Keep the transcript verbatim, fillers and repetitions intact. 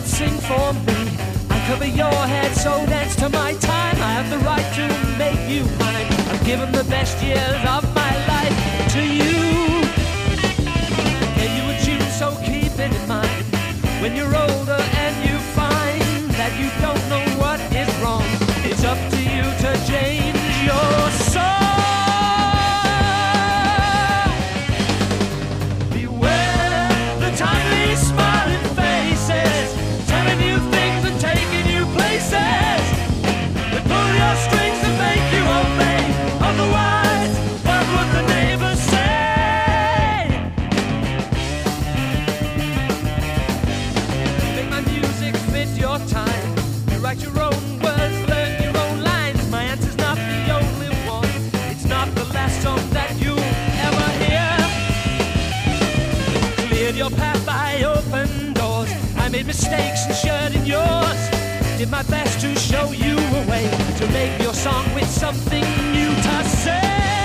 head, sing for me. I cover your head, so dance to my time. I have the right to make you mine. I've given the best years of my life to you. Gave you a tune, so keep it in mind. When you're older and you find that you don't know what is wrong, it's up to you to change your song. Timely smiling faces, telling you things and taking you places. They pull your strings and make you obey. Otherwise, what would the neighbors say? Make my music fit your time. You write your own words, learn your own lines. My answer's not the only one. It's not the last song that you'll ever hear. Cleared your path, I opened doors. I made mistakes and shared in yours. Did my best to show you a way, to make your song with something new to say.